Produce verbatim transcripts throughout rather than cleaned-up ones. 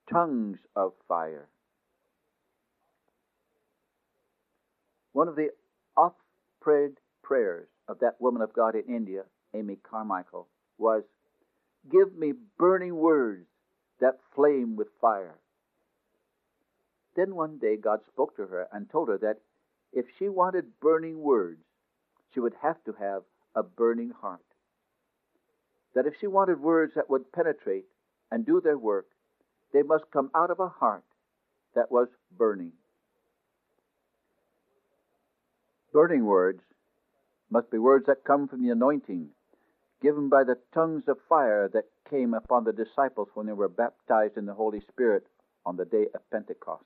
tongues of fire. One of the oft-prayed prayers of that woman of God in India, Amy Carmichael, was, "Give me burning words that flame with fire." Then one day God spoke to her and told her that if she wanted burning words, she would have to have a burning heart. That if she wanted words that would penetrate and do their work, they must come out of a heart that was burning. Burning words must be words that come from the anointing given by the tongues of fire that came upon the disciples when they were baptized in the Holy Spirit on the day of Pentecost.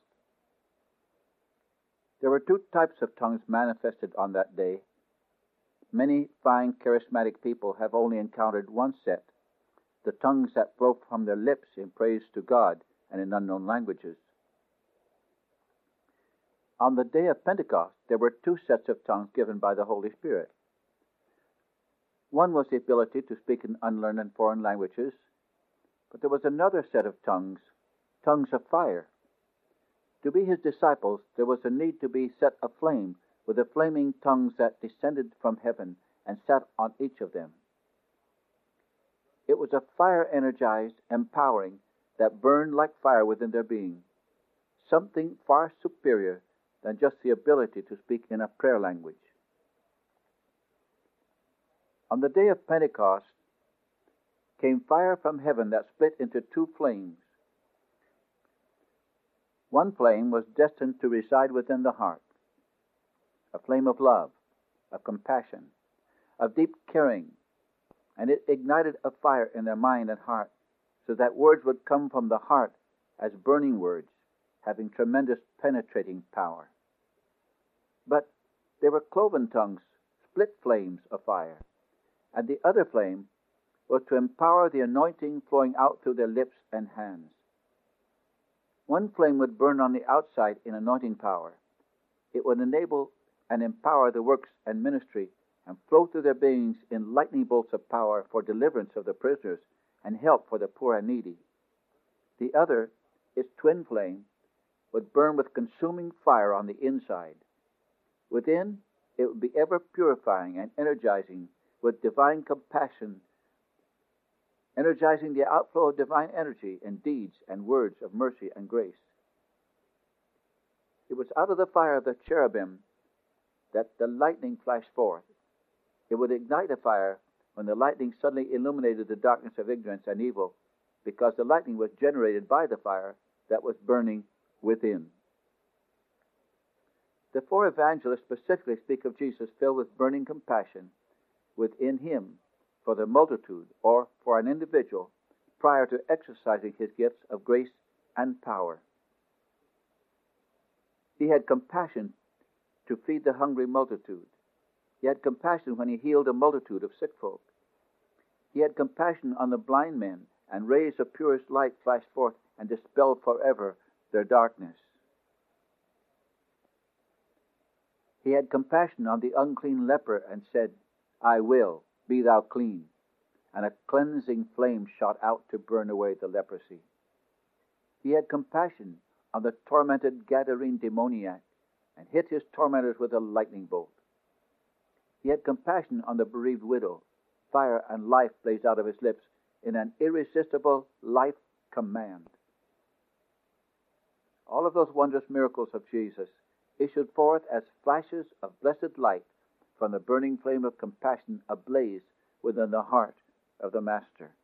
There were two types of tongues manifested on that day. Many fine charismatic people have only encountered one set, the tongues that flow from their lips in praise to God and in unknown languages. On the day of Pentecost, there were two sets of tongues given by the Holy Spirit. One was the ability to speak in unlearned and foreign languages, but there was another set of tongues, tongues of fire. To be his disciples, there was a need to be set aflame with the flaming tongues that descended from heaven and sat on each of them. It was a fire-energized empowering that burned like fire within their being, something far superior than just the ability to speak in a prayer language. On the day of Pentecost came fire from heaven that split into two flames. One flame was destined to reside within the heart, a flame of love, of compassion, of deep caring, and it ignited a fire in their mind and heart so that words would come from the heart as burning words, having tremendous penetrating power. But they were cloven tongues, split flames of fire, and the other flame was to empower the anointing flowing out through their lips and hands. One flame would burn on the outside in anointing power. It would enable and empower the works and ministry and flow through their beings in lightning bolts of power for deliverance of the prisoners and help for the poor and needy. The other, its twin flame, would burn with consuming fire on the inside. Within, it would be ever purifying and energizing with divine compassion, energizing the outflow of divine energy in deeds and words of mercy and grace. It was out of the fire of the cherubim that the lightning flashed forth. It would ignite a fire when the lightning suddenly illuminated the darkness of ignorance and evil, because the lightning was generated by the fire that was burning within. The four evangelists specifically speak of Jesus filled with burning compassion within him for the multitude or for an individual prior to exercising his gifts of grace and power. He had compassion to feed the hungry multitude. He had compassion when he healed a multitude of sick folk. He had compassion on the blind men, and rays of purest light flashed forth and dispelled forever their darkness. He had compassion on the unclean leper and said, "I will, be thou clean." And a cleansing flame shot out to burn away the leprosy. He had compassion on the tormented Gadarene demoniac and hit his tormentors with a lightning bolt. He had compassion on the bereaved widow. Fire and life blazed out of his lips in an irresistible life command. All of those wondrous miracles of Jesus issued forth as flashes of blessed light from the burning flame of compassion ablaze within the heart of the Master.